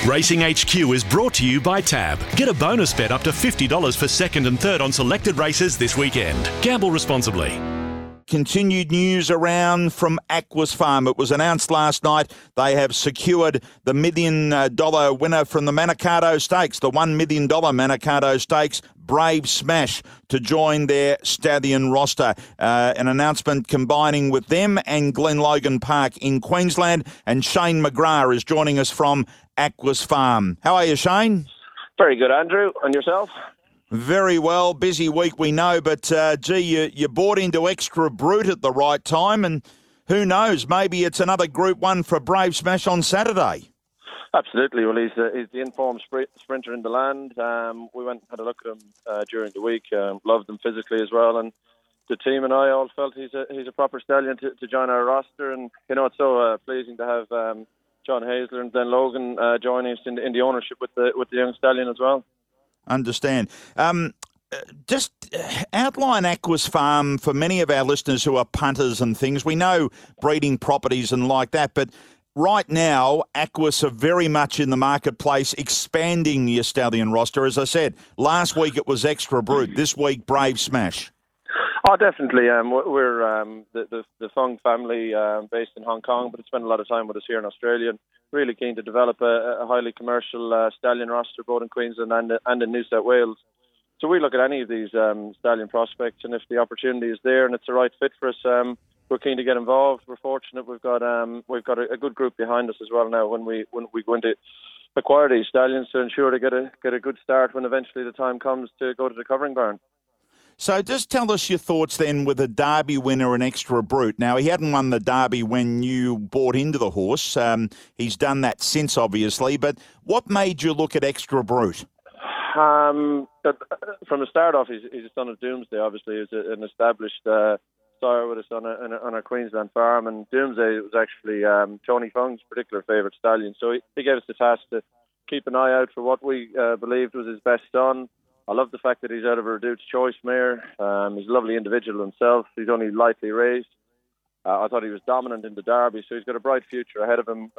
Racing HQ is brought to you by Tab. Get a bonus bet up to $50 for second and third on selected races this weekend. Gamble responsibly. Continued news around from Aquis Farm. It was announced last night they have secured the $1 million winner from the Manikato Stakes, the $1 million Manikato Stakes, Brave Smash, to join their stallion roster. An announcement combining with them and Glen Logan Park in Queensland. And Shane McGrath is joining us from Aquis Farm. How are you, Shane? Very good, Andrew. And yourself? Very well. Busy week, we know, but you bought into Extra Brute at the right time, and who knows, maybe it's another Group 1 for Brave Smash on Saturday. Absolutely. Well, he's the informed sprinter in the land. We went and had a look at him during the week. Loved him physically as well, and the team and I all felt he's a proper stallion to join our roster. And you know, it's so pleasing to have John Hazler and Glen Logan joining us in the ownership with the young stallion as well. Understand. Just outline Aquis Farm for many of our listeners who are punters and things. We know breeding properties and like that, but right now, Aquis are very much in the marketplace, expanding your stallion roster. As I said, last week it was Extra Brute. This week, Brave Smash. Oh, definitely. We're the Fung family based in Hong Kong, but it's spent a lot of time with us here in Australia. And really keen to develop a highly commercial stallion roster both in Queensland and in New South Wales. So we look at any of these stallion prospects, and if the opportunity is there and it's the right fit for us, we're keen to get involved. We're fortunate we've got a good group behind us as well now when we go into acquire these stallions to ensure to get a good start when eventually the time comes to go to the covering barn. So just tell us your thoughts then with a Derby winner and Extra Brute. Now, he hadn't won the Derby when you bought into the horse. He's done that since, obviously. But what made you look at Extra Brute? From the start off, he's a son of Doomsday, obviously. He's an established sire with us on a Queensland farm. And Doomsday was actually Tony Fung's particular favourite stallion. So he gave us the task to keep an eye out for what we believed was his best son. I love the fact that he's out of a reduced choice mare. He's a lovely individual himself. He's only lightly raised. I thought he was dominant in the Derby, so he's got a bright future ahead of him.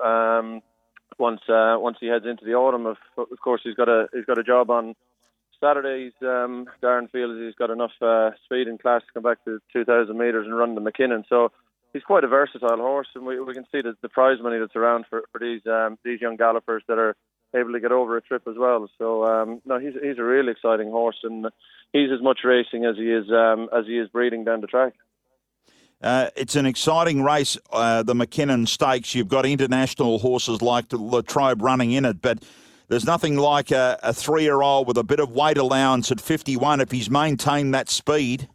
Once he heads into the autumn, of course, he's got a job on Saturday. Darren feels he's got enough speed and class to come back to 2,000 metres and run the McKinnon. So he's quite a versatile horse, and we can see the prize money that's around for these young gallopers that are able to get over a trip as well. So no, he's a really exciting horse, and he's as much racing as he is breeding down the track. It's an exciting race, the McKinnon Stakes. You've got international horses like the Latrobe running in it, but there's nothing like a 3-year-old with a bit of weight allowance at 51 if he's maintained that speed.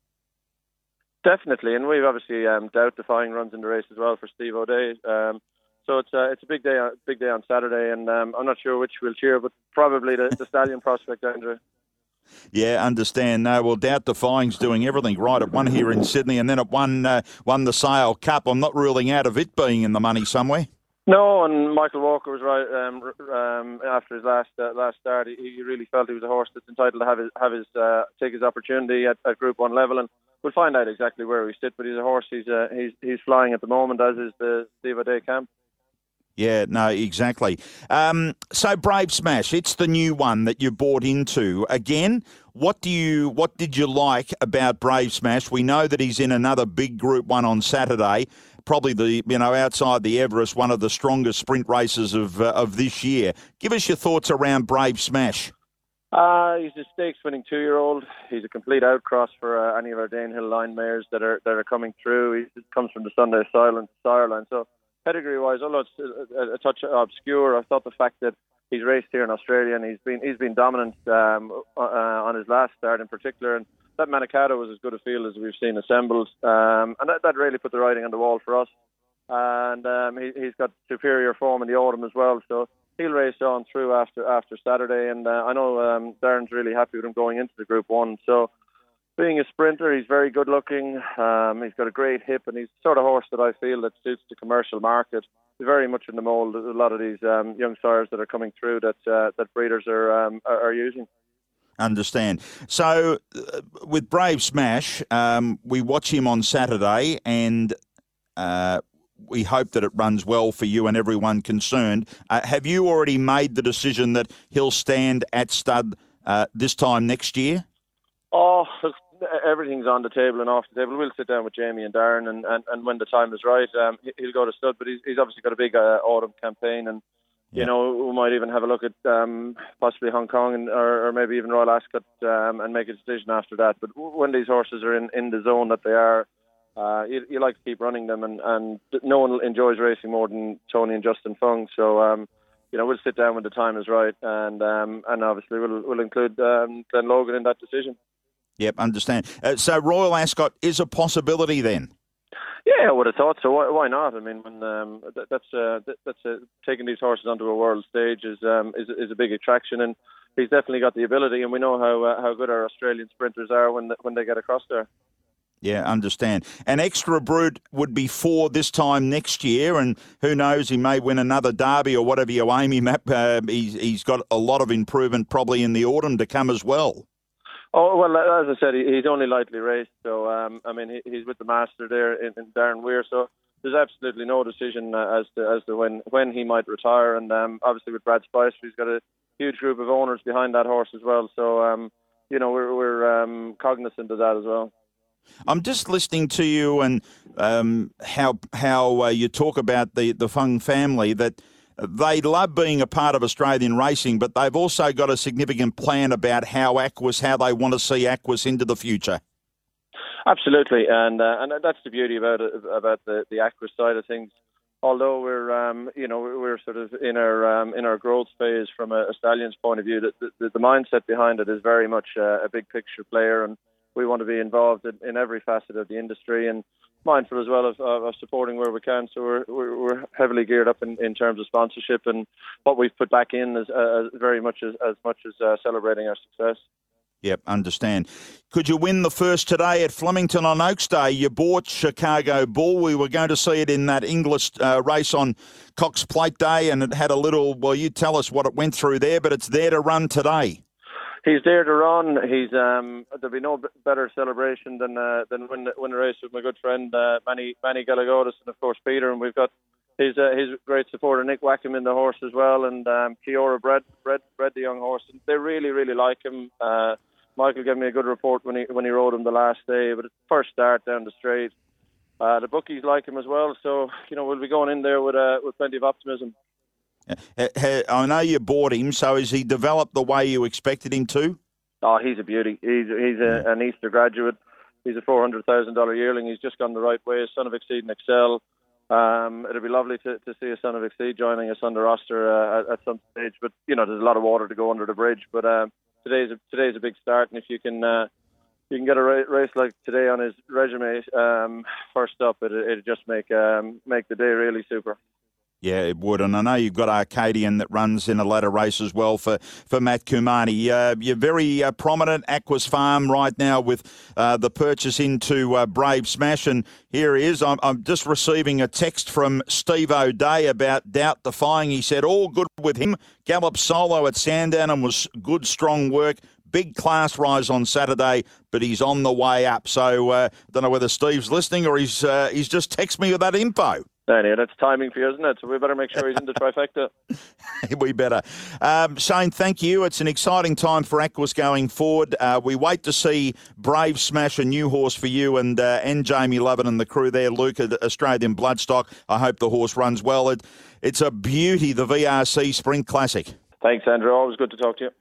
Definitely, and we've obviously doubt-defying runs in the race as well for Steve O'Day. So it's a big day on Saturday, and I'm not sure which we'll cheer, but probably the stallion prospect, Andrew. Yeah, understand. No, well, Doubt Defying's doing everything right. It won here in Sydney, and then it won the Sale Cup. I'm not ruling out of it being in the money somewhere. No, and Michael Walker was right. After his last start, he really felt he was a horse that's entitled to take his opportunity at Group 1 level, and we'll find out exactly where we sit. But he's a horse. He's flying at the moment, as is the Steve O'Day camp. Yeah, no, exactly. So Brave Smash, it's the new one that you bought into. Again, what did you like about Brave Smash? We know that he's in another big Group 1 on Saturday, probably outside the Everest, one of the strongest sprint races of this year. Give us your thoughts around Brave Smash. He's a stakes-winning 2-year-old. He's a complete outcross for any of our Danehill line mares that are coming through. He comes from the Sunday Sire line, so pedigree-wise, although it's a touch obscure, I thought the fact that he's raced here in Australia and he's been dominant on his last start in particular, and that Manikato was as good a field as we've seen assembled, and that really put the writing on the wall for us. And he's got superior form in the autumn as well, so he'll race on through after Saturday, and I know Darren's really happy with him going into the Group 1. So being a sprinter, he's very good looking. He's got a great hip, and he's the sort of horse that I feel that suits the commercial market. He's very much in the mould of a lot of these young sires that are coming through that breeders are using. Understand. So with Brave Smash, we watch him on Saturday, and we hope that it runs well for you and everyone concerned. Have you already made the decision that he'll stand at stud this time next year? Oh, look, everything's on the table and off the table. We'll sit down with Jamie and Darren, and when the time is right, he'll go to stud. But he's obviously got a big autumn campaign, and you know, we might even have a look at possibly Hong Kong or maybe even Royal Ascot and make a decision after that. But when these horses are in the zone that they are, you like to keep running them, and no one enjoys racing more than Tony and Justin Fung. So you know, we'll sit down when the time is right, and obviously we'll include Glenn Logan in that decision. Yep, understand. So Royal Ascot is a possibility then? Yeah, I would have thought so. Why not? I mean, when that's taking these horses onto a world stage is a big attraction, and he's definitely got the ability. And we know how good our Australian sprinters are when they get across there. Yeah, understand. And Extra Brute would be 4 this time next year, and who knows, he may win another Derby or whatever you aim him at. He's got a lot of improvement probably in the autumn to come as well. Oh, well, as I said, he's only lightly raced, so I mean, he's with the master there in Darren Weir, so there's absolutely no decision as to when he might retire, and obviously with Brad Spicer, he's got a huge group of owners behind that horse as well, so you know, we're cognizant of that as well. I'm just listening to you and how you talk about the Fung family, that they love being a part of Australian racing, but they've also got a significant plan about how they want to see Aquis into the future. Absolutely, and that's the beauty about the Aquis side of things. Although we're sort of in our growth phase from a stallion's point of view, the mindset behind it is very much a big picture player, and we want to be involved in every facet of the industry, and mindful as well of supporting where we can. So we're heavily geared up in terms of sponsorship, and what we've put back in is very much as celebrating our success. Yep, understand. Could you win the first today at Flemington on Oaks Day? You bought Chicago Bull. We were going to see it in that English race on Cox Plate Day, and it had a little, well, you tell us what it went through there, but it's there to run today. He's there to run. There'll be no better celebration than win the race with my good friend Manny Galagotis and of course Peter, and we've got his great supporter Nick Wackham in the horse as well, and Kiora bred the young horse, and they really like him. Michael gave me a good report when he rode him the last day, but it's first start down the straight. The bookies like him as well, so you know, we'll be going in there with plenty of optimism. I know you bought him, so has he developed the way you expected him to? Oh, he's a beauty. He's an Easter graduate. He's a $400,000 yearling. He's just gone the right way. Son of Exceed and Excel. It'll be lovely to see a Son of Exceed joining us on the roster at some stage. But you know, there's a lot of water to go under the bridge. But today's a big start, and if you can get a race like today on his resume first up, it'd just make the day really super. Yeah, it would. And I know you've got Arcadian that runs in a ladder race as well for Matt Kumani. You're very prominent Aquis Farm right now with the purchase into Brave Smash. And here he is. I'm just receiving a text from Steve O'Day about Doubt Defying. He said, all good with him. Gallop solo at Sandown and was good, strong work. Big class rise on Saturday, but he's on the way up. So I don't know whether Steve's listening or he's just texted me with that info. Yeah, that's timing for you, isn't it? So we better make sure he's in the trifecta. We better. Shane, thank you. It's an exciting time for Aquis going forward. We wait to see Brave Smash, a new horse for you, and Jamie Lovett and the crew there, Luke, at Australian Bloodstock. I hope the horse runs well. It's a beauty, the VRC Sprint Classic. Thanks, Andrew. Always good to talk to you.